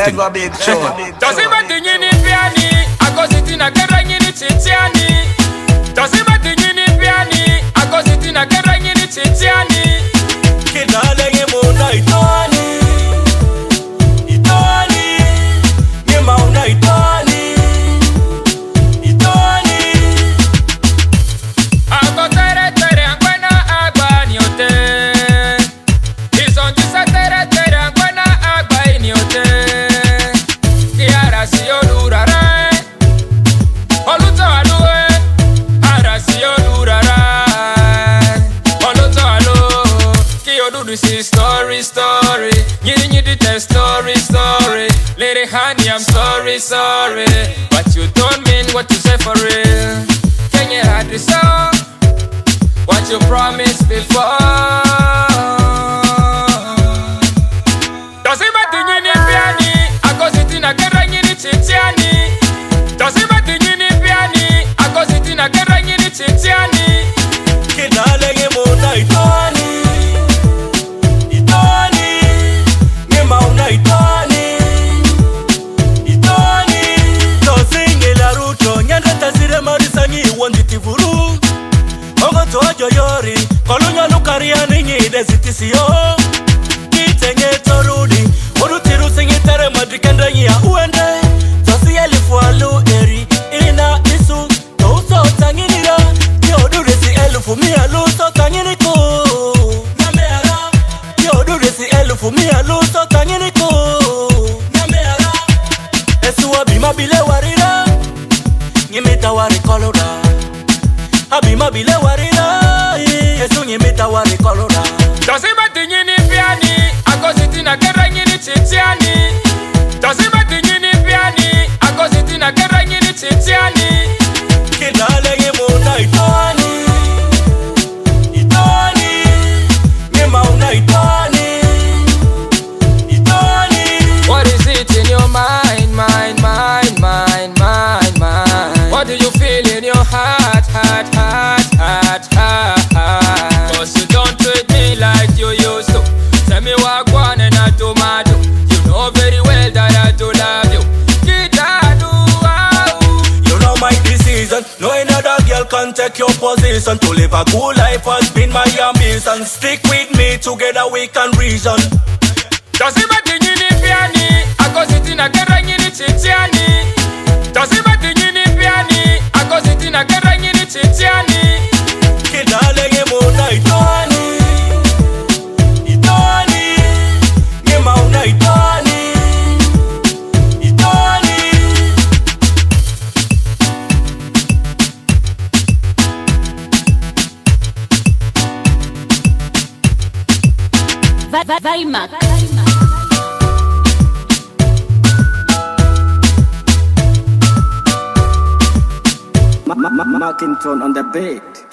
Broadcasting. big show. Tosima tinyini piani, akositina kera nyini chitiani. Tosima tinyini piani, akositina kera nyini chitiani. Kidale ngemona itani, itani, ngemauna itani, itani. Ako tere tere angwena agba ni ote. Isonji sa tere tere angwena agba ni ote. Kiara si olurara, oluto alue. Ara si olurara, oluto alu. Ki odudu si story story. Nyiri nyiri te story story. Lady honey I'm sorry sorry, but you don't mean what you say for real. Can you hide the song? What you promised before? Tosima tinyini piani, akositina kera nyini chitiani. Tosima tinyini piani, akositina kera nyini chitiani. Kidale ngemona itani, itani, ngemauna itani, itani. Tosinge la ruto, nyanda tazire marisanyi wanditivuru. Ogo tojo yori, kolunya lukaria ninyi desitisiyo. Kitenye torudi, urutiru singi tere madrikenda ya uende. Tosi elifu alu eri, ina isu, touso tanginira. Kiodure si elifu mialu so tanginiku. Nameara, kiodure si elifu mialu so tanginiku. Nameara, esuwa bima bile warira, nyimita wari kolora. Abima bile warira, yesu nyimita wari kolora. Tosima tinyini piani, akositina kera nyini chitiani. Tosima tinyini piani, akositina kera nyini chitiani. Kidale ngemona itani, itani, ngemauna itani, itani. What is it in your mind, mind, mind, mind, mind, mind? What do you feel in your heart, heart, heart, heart, heart, heart? Cause you don't treat me like you used to. Tell me what one and I do my do. You know very well that I do love you. You know my decision. No another girl can take your position. To live a good life has been my ambition. Stick with me, together we can reason. Tosima tinyini piani, akositina kera nyini chitiani. Tosima tinyini piani, akositina kera nyini chitiani. Kidale ngemona itani, itani, ngemauna itani, itani. Vaimak. Markington on the beat.